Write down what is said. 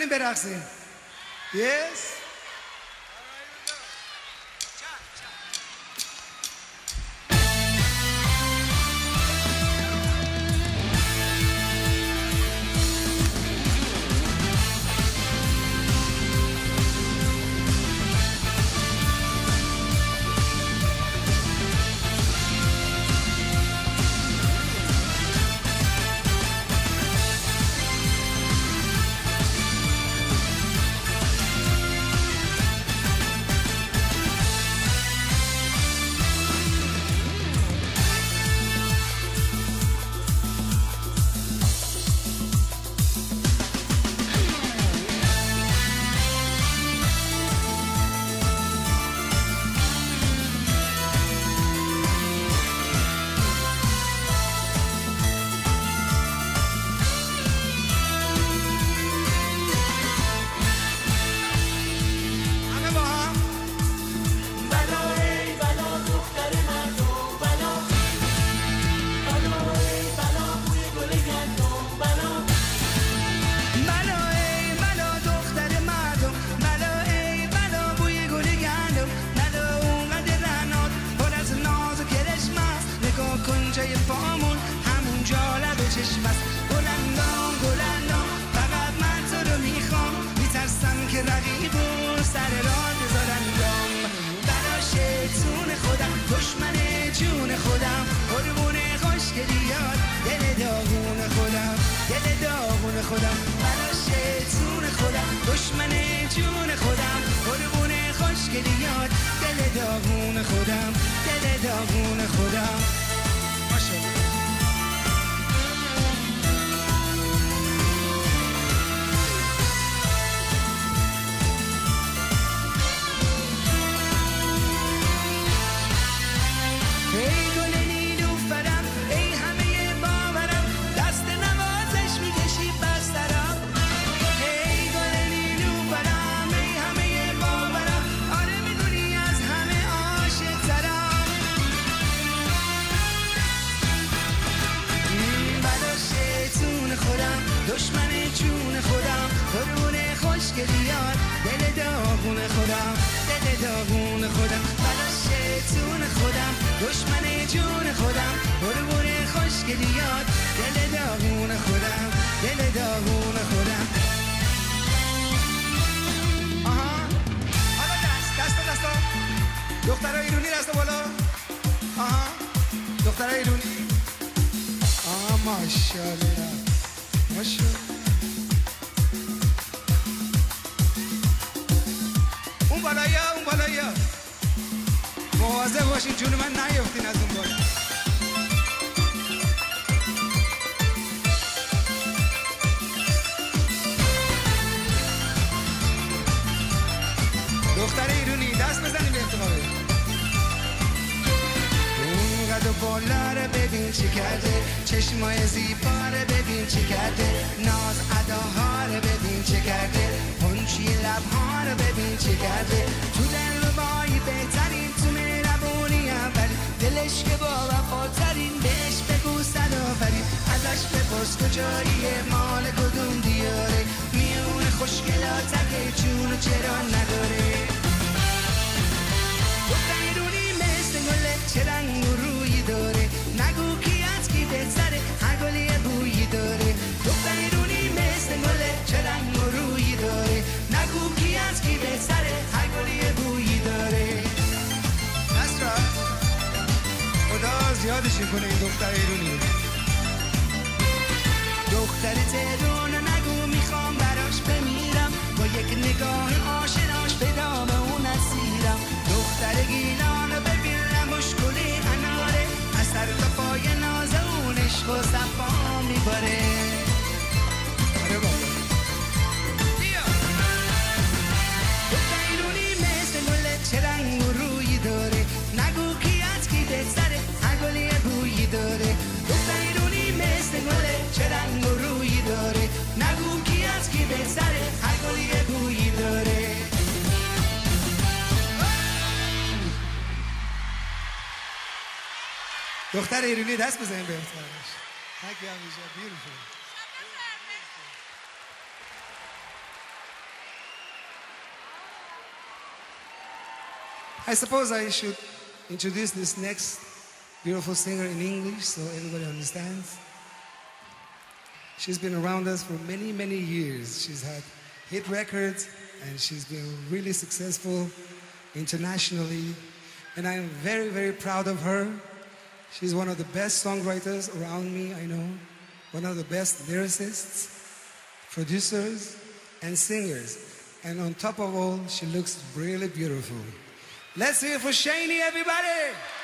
بزنیم برقصیم. Yes. دخترای ایرونی دست بالا. آها دخترای ایرونی. ماشاءالله ماشاءالله. اون بالایی مواظب باشین جون من نیفتین از اون بالا. دختر ایرونی دست بزنیم به احتماله. اونقدر بالا رو ببین چی کرده، چشمای زیبا رو ببین چی کرده، ناز اداها رو ببین چی کرده، پنچی لبها رو ببین چی کرده، تو دلربایی بهترین، تو مهربونی اولی، دلش که با وفاترین، بهش بگو صدآفرین، ازش بپرس کجاییه، مال کدوم دیاره، میونه خوشگلاتکه جونو چرا نداره. چه رنگ و رویی داره، نگو کی از کی بهتره، هر گلی یه بویی داره. دختر ایرونی مثل گله، چه رنگ و رویی داره، نگو کی از کی بهتره، هر گلی یه بویی داره. اسرا خدا زیادشون کنه این دختر ایرونی. دختر تهران نگو میخوام براش بمیرم، با یک نگاه آشناش به دام اون اسیرم. دختر گیلان ببین مشکلی اناره، از سر تا پای ناز اون عشق و صفا میباره. آره بابا دختر ایرونی مثل گله، چه رنگ و رویی داره، نگو کی از کی بهتره، هر گلی یه بویی داره. دختر ایرونی مثل گله، چه رنگ و رویی داره، نگو کی از کی بهتره، هر گلی یه بویی داره. دختر ایرونی دست بزنیم به احترامش. Thank you, Amisha. Beautiful. I suppose I should introduce this next beautiful singer in English so everybody understands. She's been around us for many, many years. She's had hit records and she's been really successful internationally. And I'm very, very proud of her. She's one of the best songwriters around me, I know. One of the best lyricists, producers, and singers. And on top of all, she looks really beautiful. Let's hear it for Shani, everybody!